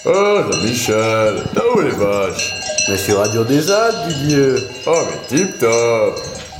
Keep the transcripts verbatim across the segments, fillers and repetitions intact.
Oh, Jean-Michel, t'as où les vaches? Mais sur Radio des Alpes, Didier. Oh, mais tip top.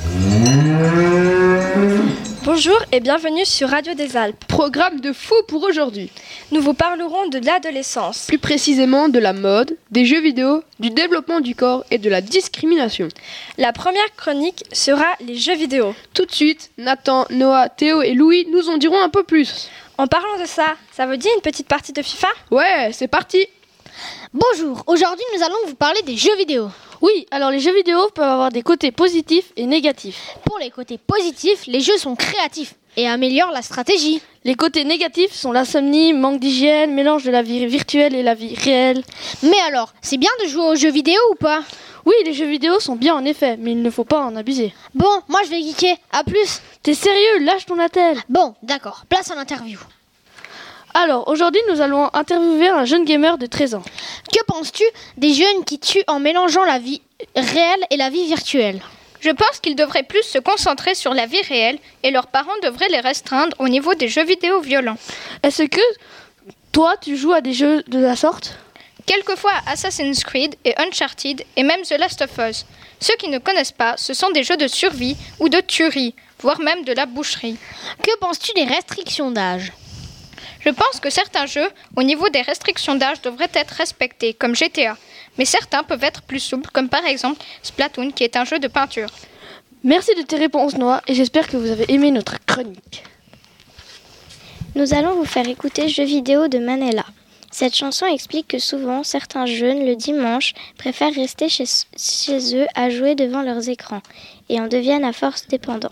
Bonjour et bienvenue sur Radio des Alpes. Programme de fou pour aujourd'hui. Nous vous parlerons de l'adolescence. Plus précisément de la mode, des jeux vidéo, du développement du corps et de la discrimination. La première chronique sera les jeux vidéo. Tout de suite, Nathan, Noah, Théo et Louis nous en diront un peu plus. En parlant de ça, ça vous dit une petite partie de FIFA ? Ouais, c'est parti. Bonjour, aujourd'hui nous allons vous parler des jeux vidéo. Oui, alors les jeux vidéo peuvent avoir des côtés positifs et négatifs. Pour les côtés positifs, les jeux sont créatifs et améliorent la stratégie. Les côtés négatifs sont l'insomnie, manque d'hygiène, mélange de la vie virtuelle et la vie réelle. Mais alors, c'est bien de jouer aux jeux vidéo ou pas ? Oui, les jeux vidéo sont bien en effet, mais il ne faut pas en abuser. Bon, moi je vais geeker, à plus. T'es sérieux ? Lâche ton attel. Bon, d'accord, place à l'interview. Alors, aujourd'hui, nous allons interviewer un jeune gamer de treize ans. Que penses-tu des jeunes qui tuent en mélangeant la vie réelle et la vie virtuelle ? Je pense qu'ils devraient plus se concentrer sur la vie réelle et leurs parents devraient les restreindre au niveau des jeux vidéo violents. Est-ce que toi, tu joues à des jeux de la sorte ? Quelquefois Assassin's Creed et Uncharted et même The Last of Us. Ceux qui ne connaissent pas, ce sont des jeux de survie ou de tuerie, voire même de la boucherie. Que penses-tu des restrictions d'âge ? Je pense que certains jeux, au niveau des restrictions d'âge, devraient être respectés, comme G T A. Mais certains peuvent être plus souples, comme par exemple Splatoon, qui est un jeu de peinture. Merci de tes réponses, Noah, et j'espère que vous avez aimé notre chronique. Nous allons vous faire écouter Jeux vidéo de Manella. Cette chanson explique que souvent, certains jeunes, le dimanche, préfèrent rester chez, chez eux à jouer devant leurs écrans, et en deviennent à force dépendants.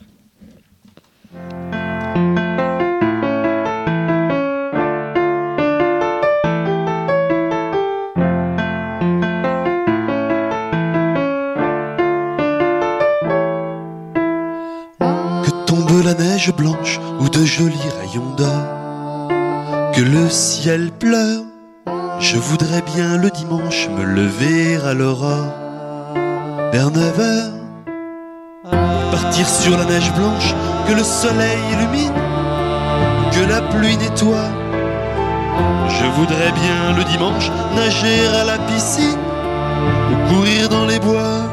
La neige blanche ou de jolis rayons d'or, que le ciel pleure, je voudrais bien le dimanche me lever à l'aurore, vers neuf heures, partir sur la neige blanche que le soleil illumine, que la pluie nettoie. Je voudrais bien le dimanche nager à la piscine ou courir dans les bois.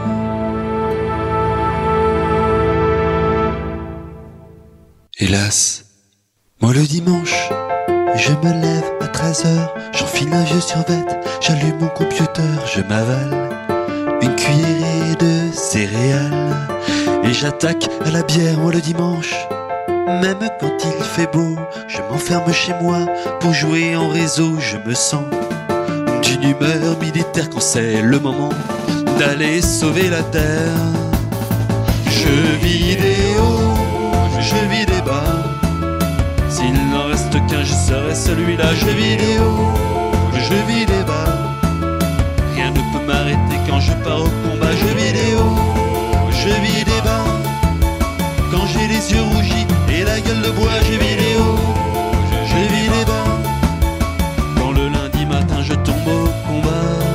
Hélas, moi le dimanche, je me lève à treize heures, j'enfile un vieux survêt, j'allume mon computer, je m'avale une cuillerée de céréales et j'attaque à la bière, moi le dimanche. Même quand il fait beau, je m'enferme chez moi pour jouer en réseau, je me sens d'une humeur militaire quand c'est le moment d'aller sauver la terre. Jeux vidéo, jeux vidéo, s'il n'en reste qu'un, je serai celui-là. Jeux vidéo, jeux vidéo, rien ne peut m'arrêter quand je pars au combat. Jeux vidéo, jeux vidéo, quand j'ai les yeux rougis et la gueule de bois. Jeux vidéo, jeux vidéo, quand le lundi matin je tombe au combat.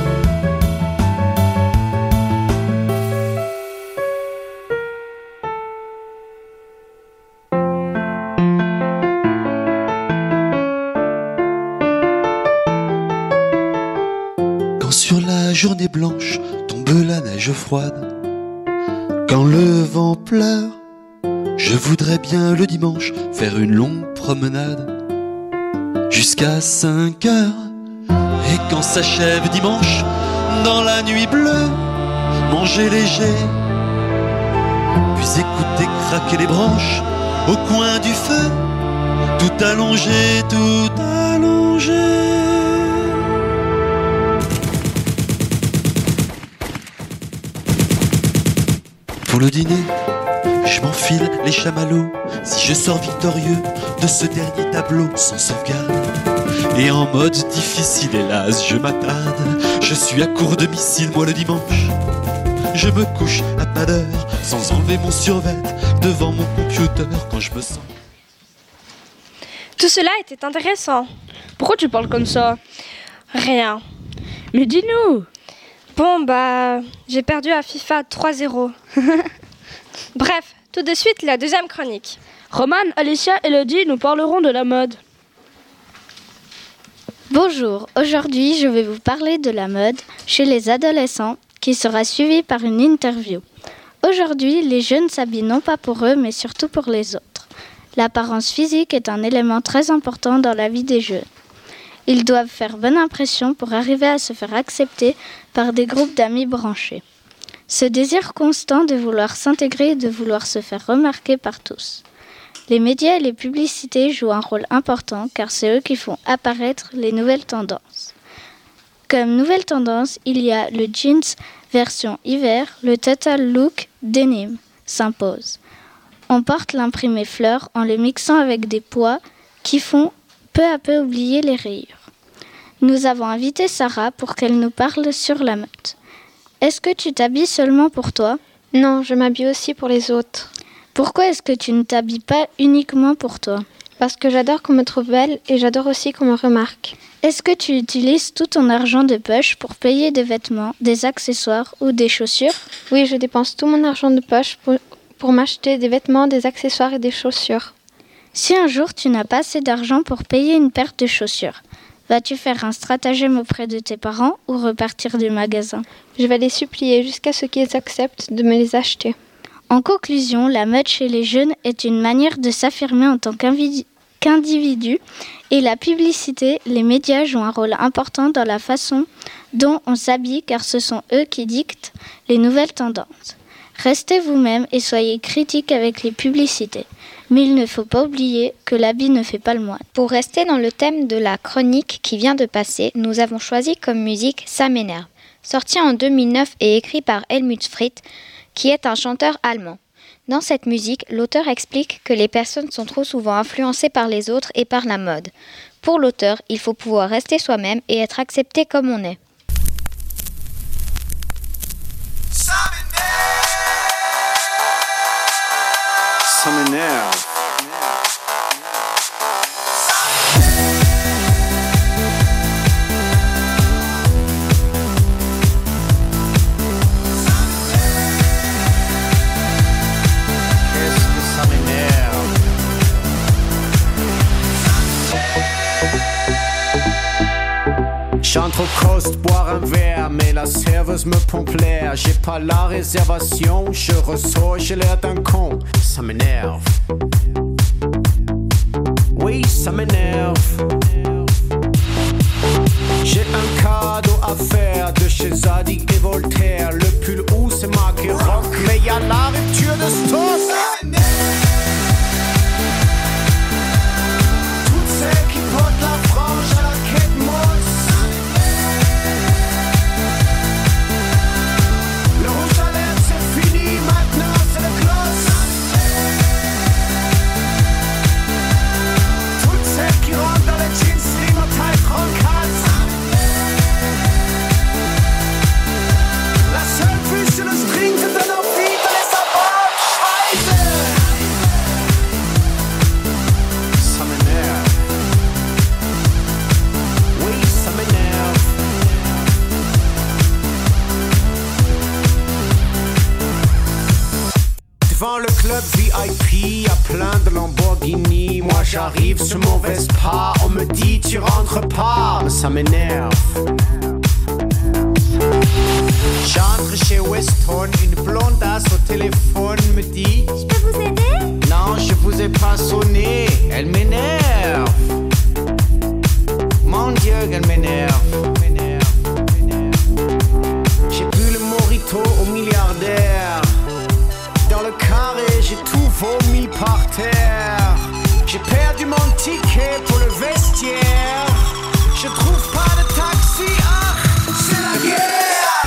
Sur la journée blanche tombe la neige froide, quand le vent pleure, je voudrais bien le dimanche faire une longue promenade jusqu'à cinq heures. Et quand s'achève dimanche, dans la nuit bleue, manger léger, puis écouter craquer les branches au coin du feu, tout allongé, tout allongé. Pour le dîner, je m'enfile les chamallows, si je sors victorieux de ce dernier tableau sans sauvegarde. Et en mode difficile, hélas, je m'attarde, je suis à court de missiles, moi le dimanche. Je me couche à pas d'heure, sans enlever mon survêt, devant mon computer quand je me sens. Tout cela était intéressant. Pourquoi tu parles comme ça ? Rien. Mais dis-nous. Bon, bah, j'ai perdu à FIFA trois zéro. Bref, tout de suite, la deuxième chronique. Roman, Alicia et Elodie nous parleront de la mode. Bonjour, aujourd'hui je vais vous parler de la mode chez les adolescents qui sera suivie par une interview. Aujourd'hui, les jeunes s'habillent non pas pour eux mais surtout pour les autres. L'apparence physique est un élément très important dans la vie des jeunes. Ils doivent faire bonne impression pour arriver à se faire accepter par des groupes d'amis branchés. Ce désir constant de vouloir s'intégrer et de vouloir se faire remarquer par tous. Les médias et les publicités jouent un rôle important car c'est eux qui font apparaître les nouvelles tendances. Comme nouvelle tendance, il y a le jeans version hiver, le total look denim s'impose. On porte l'imprimé fleur en le mixant avec des pois qui font peu à peu oublier les rayures. Nous avons invité Sarah pour qu'elle nous parle sur la mode. Est-ce que tu t'habilles seulement pour toi ? Non, je m'habille aussi pour les autres. Pourquoi est-ce que tu ne t'habilles pas uniquement pour toi ? Parce que j'adore qu'on me trouve belle et j'adore aussi qu'on me remarque. Est-ce que tu utilises tout ton argent de poche pour payer des vêtements, des accessoires ou des chaussures ? Oui, je dépense tout mon argent de poche pour, pour m'acheter des vêtements, des accessoires et des chaussures. Si un jour tu n'as pas assez d'argent pour payer une paire de chaussures, vas-tu faire un stratagème auprès de tes parents ou repartir du magasin ? Je vais les supplier jusqu'à ce qu'ils acceptent de me les acheter. En conclusion, la mode chez les jeunes est une manière de s'affirmer en tant qu'individu et la publicité, les médias jouent un rôle important dans la façon dont on s'habille car ce sont eux qui dictent les nouvelles tendances. Restez vous-même et soyez critique avec les publicités. Mais il ne faut pas oublier que l'habit ne fait pas le moine. Pour rester dans le thème de la chronique qui vient de passer, nous avons choisi comme musique « Ça m'énerve », sorti en deux mille neuf et écrit par Helmut Fritz, qui est un chanteur allemand. Dans cette musique, l'auteur explique que les personnes sont trop souvent influencées par les autres et par la mode. Pour l'auteur, il faut pouvoir rester soi-même et être accepté comme on est. Ça m'énerve. J'entre au cost boire un verre, mais la serveuse me pompe l'air. J'ai pas la réservation, je ressors, j'ai l'air d'un con. Ça m'énerve. Oui, ça m'énerve. J'ai un cadeau à faire de chez Zadig et Voltaire. Le pull où c'est marqué rock, mais y'a la rupture de stock. Ça m'énerve. Toutes celles qui portent la frange à la quête molle. Devant le club V I P, y'a plein de Lamborghini. Moi j'arrive sur mon Vespa, on me dit tu rentres pas, mais ça m'énerve. J'entre chez Weston, une blondasse au téléphone me dit je peux vous aider? Non, je vous ai pas sonné, elle m'énerve. Mon Dieu, elle m'énerve. J'ai bu le mojito au milliardaire. Dans le carré, j'ai tout vomi par terre. J'ai perdu mon ticket pour le vestiaire. Je trouve pas de taxi, ah, c'est la guerre.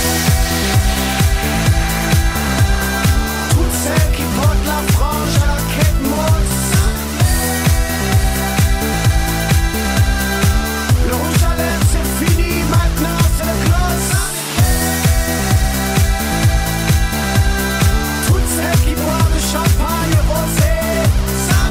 Toutes celles qui portent la frange à la quête molle. Le rouge à lèvres c'est fini, maintenant c'est le gloss. Champagne rosé, ça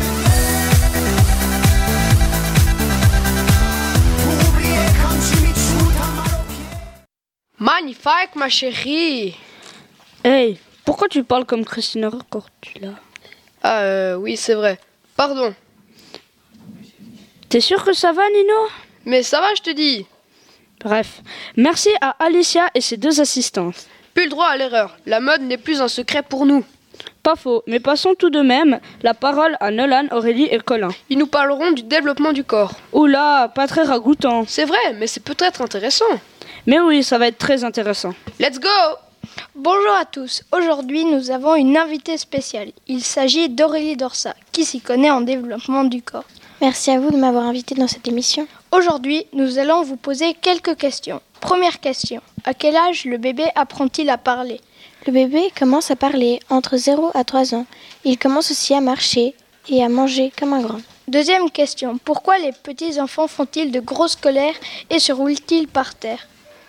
pour oublier quand Jimmy Chou t'a mal au pied. Magnifique, ma chérie. Hey, pourquoi tu parles comme Christina Cordula? Ah, euh, oui, c'est vrai. Pardon. T'es sûr que ça va, Nino? Mais ça va, je te dis. Bref, merci à Alicia et ses deux assistantes. Plus le droit à l'erreur. La mode n'est plus un secret pour nous. Pas faux, mais passons tout de même la parole à Nolan, Aurélie et Colin. Ils nous parleront du développement du corps. Oula, pas très ragoûtant. C'est vrai, mais c'est peut-être intéressant. Mais oui, ça va être très intéressant. Let's go! Bonjour à tous. Aujourd'hui, nous avons une invitée spéciale. Il s'agit d'Aurélie Dorsa, qui s'y connaît en développement du corps. Merci à vous de m'avoir invité dans cette émission. Aujourd'hui, nous allons vous poser quelques questions. Première question. À quel âge le bébé apprend-il à parler ? Le bébé commence à parler entre zéro à trois ans. Il commence aussi à marcher et à manger comme un grand. Deuxième question. Pourquoi les petits enfants font-ils de grosses colères et se roulent-ils par terre ?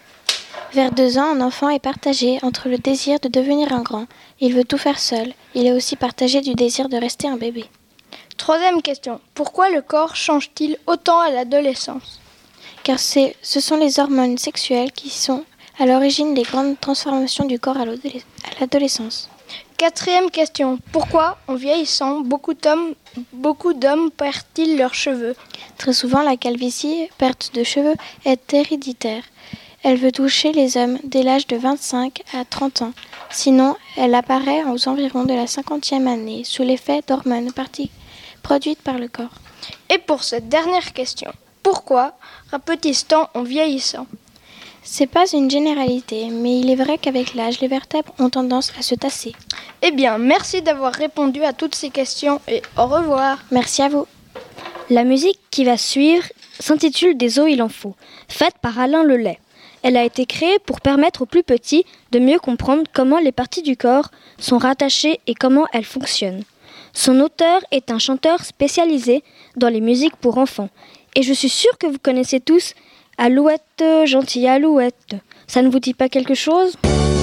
Vers deux ans, un enfant est partagé entre le désir de devenir un grand. Il veut tout faire seul. Il est aussi partagé du désir de rester un bébé. Troisième question. Pourquoi le corps change-t-il autant à l'adolescence ? Car c'est, ce sont les hormones sexuelles qui sont à l'origine des grandes transformations du corps à l'adolescence. Quatrième question. Pourquoi, en vieillissant, beaucoup d'hommes, beaucoup d'hommes perdent-ils leurs cheveux ? Très souvent, la calvitie, perte de cheveux, est héréditaire. Elle veut toucher les hommes dès l'âge de vingt-cinq à trente ans. Sinon, elle apparaît aux environs de la cinquantième année sous l'effet d'hormones parti- produites par le corps. Et pour cette dernière question, pourquoi rapetisse-t-on en vieillissant ? C'est pas une généralité, mais il est vrai qu'avec l'âge, les vertèbres ont tendance à se tasser. Eh bien, merci d'avoir répondu à toutes ces questions et au revoir. Merci à vous. La musique qui va suivre s'intitule Des os il en faut, faite par Alain Lelay. Elle a été créée pour permettre aux plus petits de mieux comprendre comment les parties du corps sont rattachées et comment elles fonctionnent. Son auteur est un chanteur spécialisé dans les musiques pour enfants. Et je suis sûre que vous connaissez tous Alouette, gentille Alouette. Ça ne vous dit pas quelque chose ?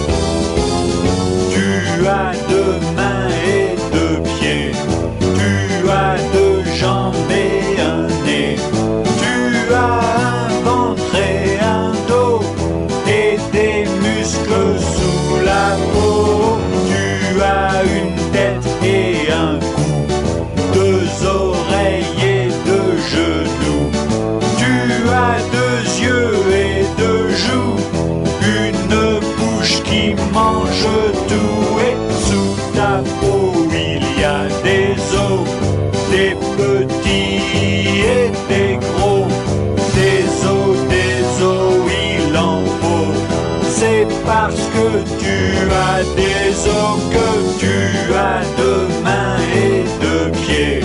Tu as deux mains et deux pieds, tu as deux jambes et un nez, tu as un ventre et un dos, et des muscles sous la peau. Tu as une tête et un cou, deux oreilles et deux genoux. Tu as deux yeux et deux joues, une bouche qui mange tout, et sous ta peau il y a des os, des petits et des gros, des os, des os, il en faut. C'est parce que tu as des os que tu as deux mains et deux pieds,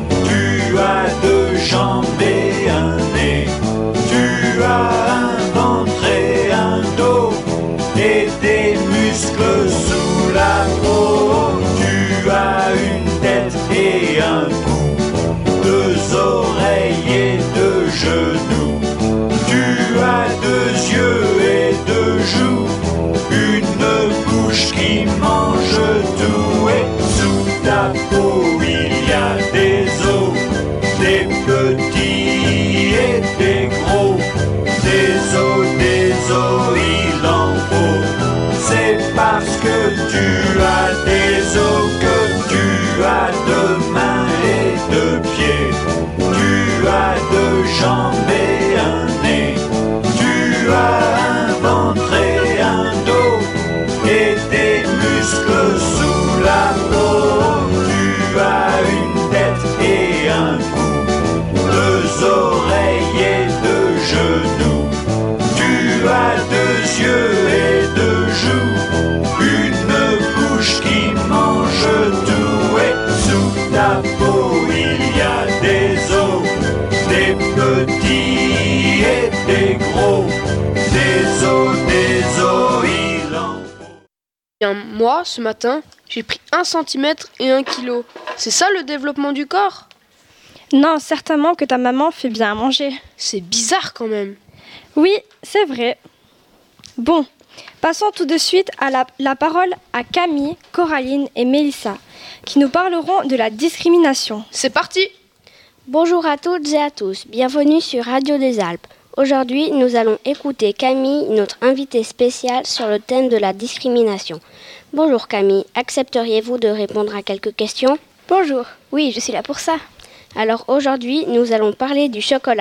tu as deux jambes et un nez, tu as un ventre et un dos, et des muscles sous la peau. Tu as une tête et un cou, deux oreilles et deux genoux. Tu as deux yeux et deux joues, une bouche qui mange tout, et sous ta peau il y a des os, des petits et des gros, des os, des os, il en faut. C'est parce que tu as des os que tu as deux mains et deux pieds, tu as deux jambes et un nez, tu as un ventre et un dos, et des muscles sous la peau. Tu as une tête et un cou, deux oreilles et deux genoux. Tu as deux yeux et deux joues, une bouche qui mange tout, et sous ta peau il y a des os, des petits et des gros, des os, des os, il en faut. Bien, moi, ce matin, j'ai pris un centimètre et un kilo. C'est ça le développement du corps ? Non, certainement que ta maman fait bien à manger. C'est bizarre quand même. Oui, c'est vrai. Bon, passons tout de suite à la, la parole à Camille, Coraline et Mélissa, qui nous parleront de la discrimination. C'est parti! Bonjour à toutes et à tous, bienvenue sur Radio des Alpes. Aujourd'hui, nous allons écouter Camille, notre invitée spéciale sur le thème de la discrimination. Bonjour Camille, accepteriez-vous de répondre à quelques questions ? Bonjour. Oui, je suis là pour ça. Alors aujourd'hui, nous allons parler du chocolat.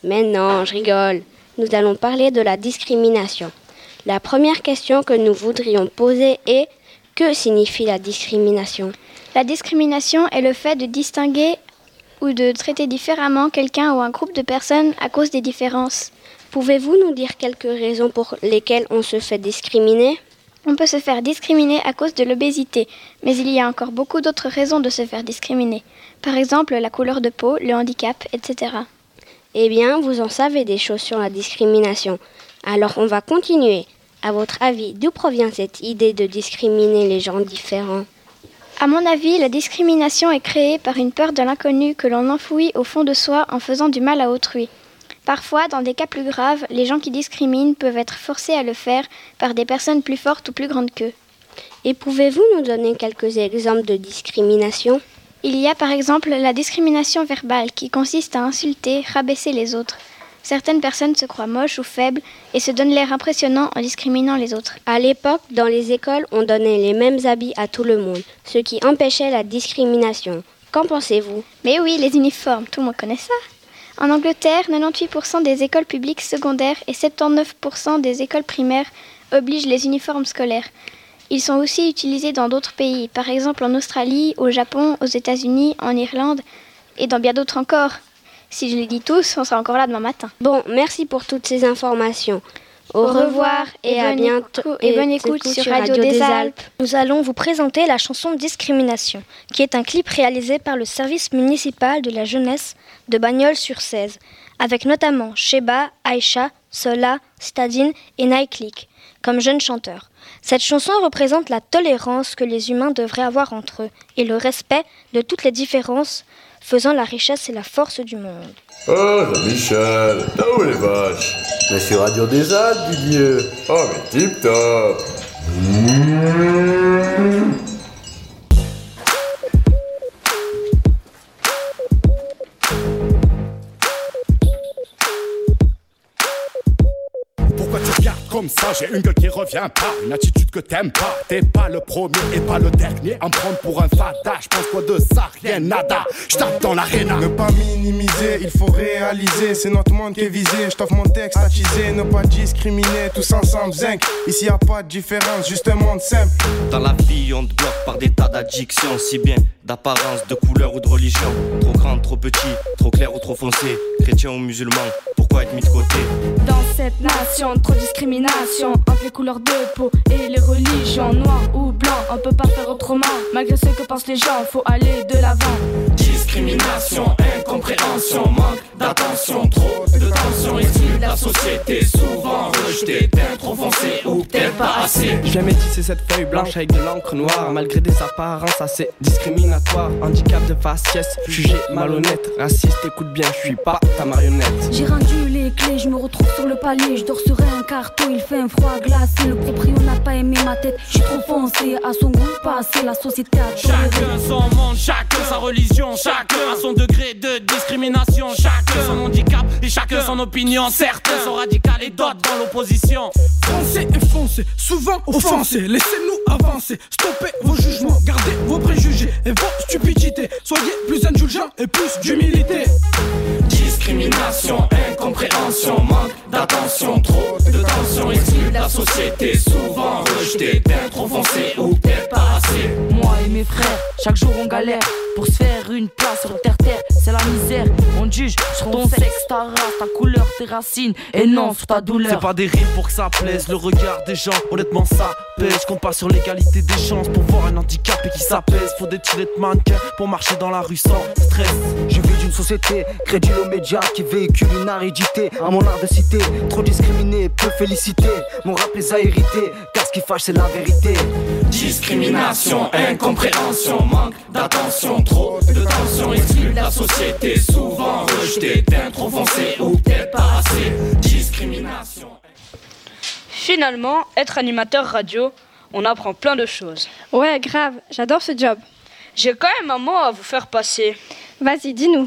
Mais non, je rigole. Nous allons parler de la discrimination. La première question que nous voudrions poser est: que signifie la discrimination ? La discrimination est le fait de distinguer ou de traiter différemment quelqu'un ou un groupe de personnes à cause des différences. Pouvez-vous nous dire quelques raisons pour lesquelles on se fait discriminer ? On peut se faire discriminer à cause de l'obésité, mais il y a encore beaucoup d'autres raisons de se faire discriminer. Par exemple, la couleur de peau, le handicap, et cetera. Eh bien, vous en savez des choses sur la discrimination. Alors, on va continuer. À votre avis, d'où provient cette idée de discriminer les gens différents ? À mon avis, la discrimination est créée par une peur de l'inconnu que l'on enfouit au fond de soi en faisant du mal à autrui. Parfois, dans des cas plus graves, les gens qui discriminent peuvent être forcés à le faire par des personnes plus fortes ou plus grandes qu'eux. Et pouvez-vous nous donner quelques exemples de discrimination ? Il y a par exemple la discrimination verbale qui consiste à insulter, rabaisser les autres. Certaines personnes se croient moches ou faibles et se donnent l'air impressionnant en discriminant les autres. À l'époque, dans les écoles, on donnait les mêmes habits à tout le monde, ce qui empêchait la discrimination. Qu'en pensez-vous ? Mais oui, les uniformes, tout le monde connaît ça. En Angleterre, quatre-vingt-dix pour cent des écoles publiques secondaires et soixante-dix-neuf pour cent des écoles primaires obligent les uniformes scolaires. Ils sont aussi utilisés dans d'autres pays, par exemple en Australie, au Japon, aux États-Unis, en Irlande et dans bien d'autres encore. Si je les dis tous, on sera encore là demain matin. Bon, merci pour toutes ces informations. Au, Au revoir, revoir et, et à bientôt. Et, et bonne écoute sur Radio, Radio des, des Alpes. Alpes. Nous allons vous présenter la chanson Discrimination, qui est un clip réalisé par le service municipal de la jeunesse de Bagnols-sur-Cèze, avec notamment Sheba, Aïcha, Sola, Stadine et Naiklik comme jeunes chanteurs. Cette chanson représente la tolérance que les humains devraient avoir entre eux et le respect de toutes les différences, faisant la richesse et la force du monde. Oh, Jean-Michel, t'as où les vaches ? Mais sur Radio des Alpes, Didier. Oh, mais tip top. Comme ça, j'ai une gueule qui revient pas, une attitude que t'aimes pas. T'es pas le premier et pas le dernier à me prendre pour un fada. J'pense quoi de ça, rien nada. J'tape dans l'aréna. Ne pas minimiser, il faut réaliser. C'est notre monde qui est visé. J't'offre mon texte attisé. Ne pas discriminer, tous ensemble, zinc. Ici y a pas de différence, juste un monde simple. Dans la vie, on te bloque par des tas d'addictions, si bien d'apparence, de couleur ou de religion. Trop grand, trop petit, trop clair ou trop foncé. Chrétien ou musulman, pourquoi être mis de côté? Dans cette nation, trop discrimination entre les couleurs de peau et les religions. Noir ou blanc, on peut pas faire autrement. Malgré ce que pensent les gens, faut aller de l'avant. Discrimination, incompréhension, manque d'attention, trop de tension, exclu de la société, souvent rejeté, peut-être trop foncé ou peut-être pas assez. Je viens métisser cette feuille blanche avec de l'encre noire, malgré des apparences assez discriminatoires. Handicap de faciès, jugé malhonnête, raciste, écoute bien, je suis pas ta marionnette. J'ai rendu les clés, je me retrouve sur le palier, je dors sur un carton, il fait un froid glacé. Le proprio n'a pas aimé ma tête, je suis trop foncé, à son goût passé, la société a toléré. Chacun son monde, chacun sa religion, chacun a son degré de discrimination, chacun son handicap et chacun son opinion. Certains sont radicaux et d'autres dans l'opposition. Foncez et foncez, souvent offensés, laissez-nous avancer, stoppez vos jugements, gardez vos préjugés et vos stupidités, soyez plus indulgents et plus d'humilité. Discrimination, incompréhension, manque d'attention, trop de tension, exclu de la société, souvent rejeté, peut-être trop foncé ou peut-être pas assez. Moi et mes frères, chaque jour on galère pour se faire une place sur terre-terre, c'est la misère. On juge sur ton sexe, ta race, ta couleur, tes racines et non sur ta douleur. C'est pas des rimes pour que ça plaise, le regard des gens, honnêtement ça pèse. Qu'on passe sur l'égalité des chances pour voir un handicapé qui s'apaise. Faut des tirets de mannequins pour marcher dans la rue sans stress. Je vis d'une société crédule aux médias qui véhicule une aridité. À mon art de citer, trop discriminé, peu félicité. Mon rap les a hérités, car ce qui fâche c'est la vérité. Discrimination, incompréhension, manque d'attention, trop de tension, exclu de la société, souvent rejeté, peut-être trop foncé ou peut-être pas assez. Discrimination. Finalement, être animateur radio, on apprend plein de choses. Ouais, grave, j'adore ce job. J'ai quand même un mot à vous faire passer. Vas-y, dis-nous.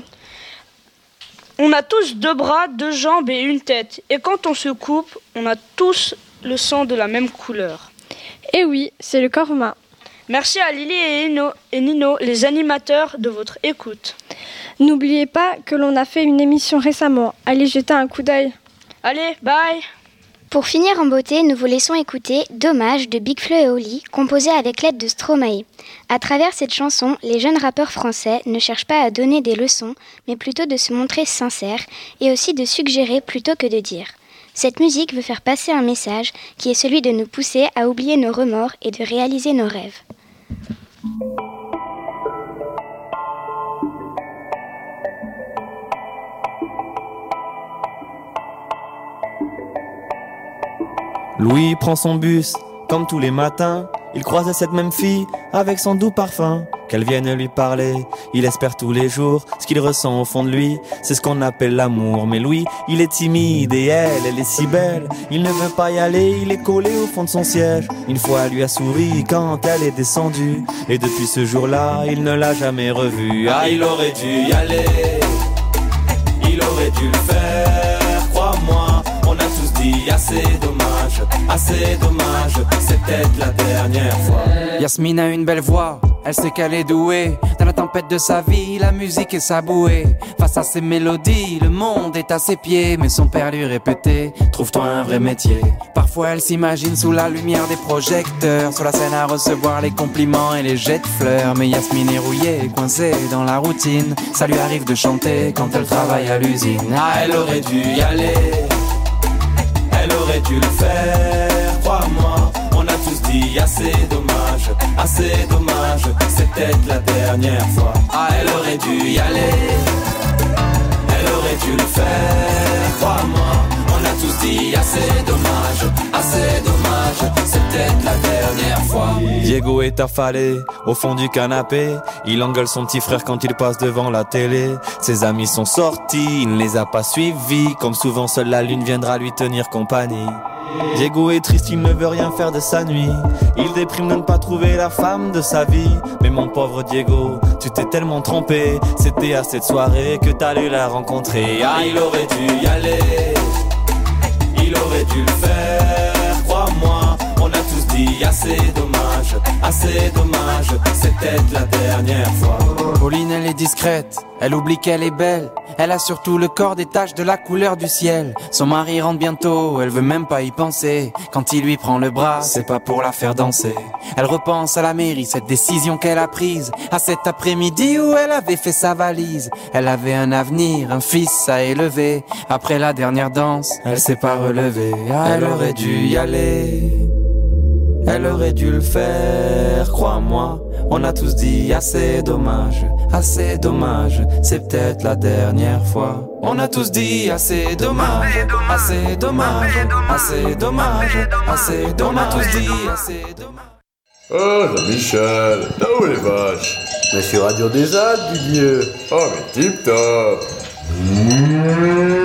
On a tous deux bras, deux jambes et une tête. Et quand on se coupe, on a tous le sang de la même couleur. Eh oui, c'est le corps humain. Merci à Lily et Nino, et Nino, les animateurs, de votre écoute. N'oubliez pas que l'on a fait une émission récemment. Allez jeter un coup d'œil. Allez, bye. Pour finir en beauté, nous vous laissons écouter Dommage de Big Flo et Oli, composé avec l'aide de Stromae. À travers cette chanson, les jeunes rappeurs français ne cherchent pas à donner des leçons, mais plutôt de se montrer sincères et aussi de suggérer plutôt que de dire. Cette musique veut faire passer un message qui est celui de nous pousser à oublier nos remords et de réaliser nos rêves. Louis prend son bus, comme tous les matins. Il croise cette même fille, avec son doux parfum. Qu'elle vienne lui parler, il espère tous les jours. Ce qu'il ressent au fond de lui, c'est ce qu'on appelle l'amour. Mais Louis, il est timide et elle, elle est si belle. Il ne veut pas y aller, il est collé au fond de son siège. Une fois, elle lui a souri quand elle est descendue. Et depuis ce jour-là, il ne l'a jamais revue. Ah, il aurait dû y aller, il aurait dû le faire, crois-moi. On a tous dit assez dommage, assez dommage, c'est peut-être la dernière fois. Yasmine a une belle voix, elle sait qu'elle est douée. Dans la tempête de sa vie, la musique est sa bouée. Face à ses mélodies, le monde est à ses pieds. Mais son père lui répétait, trouve-toi un vrai métier. Parfois elle s'imagine sous la lumière des projecteurs, sur la scène à recevoir les compliments et les jets de fleurs. Mais Yasmine est rouillée, coincée dans la routine. Ça lui arrive de chanter quand elle travaille à l'usine. Ah, elle aurait dû y aller, elle aurait dû le faire, crois-moi. On a tous dit assez dommage, assez dommage, c'est peut-être la dernière fois. Ah, elle aurait dû y aller, elle aurait dû le faire, crois-moi. On a tous dit assez dommage, assez dommage, c'est peut-être la dernière fois. Diego est affalé au fond du canapé. Il engueule son petit frère quand il passe devant la télé. Ses amis sont sortis, il ne les a pas suivis. Comme souvent, seule la lune viendra lui tenir compagnie. Diego est triste, il ne veut rien faire de sa nuit. Il déprime de ne pas trouver la femme de sa vie. Mais mon pauvre Diego, tu t'es tellement trompé. C'était à cette soirée que t'allais la rencontrer. Ah, il aurait dû y aller, il aurait dû le faire, crois-moi. On a tous dit assez dommage, assez dommage, c'est peut-être la dernière fois. Pauline, elle est discrète, elle oublie qu'elle est belle. Elle a surtout le corps des taches de la couleur du ciel. Son mari rentre bientôt, elle veut même pas y penser. Quand il lui prend le bras, c'est pas pour la faire danser. Elle repense à la mairie, cette décision qu'elle a prise. À cet après-midi où elle avait fait sa valise. Elle avait un avenir, un fils à élever. Après la dernière danse, elle s'est pas relevée. Ah, elle aurait dû y aller, elle aurait dû le faire, crois-moi. On a tous dit assez dommage, assez dommage, c'est peut-être la dernière fois. On a tous dit assez dommage, assez dommage, assez dommage, assez dommage. On a tous dit assez dommage. Oh, Jean-Michel, là où les vaches? Mais sur Radio des Alpes, Didier. Oh, mais tip top. Mmh.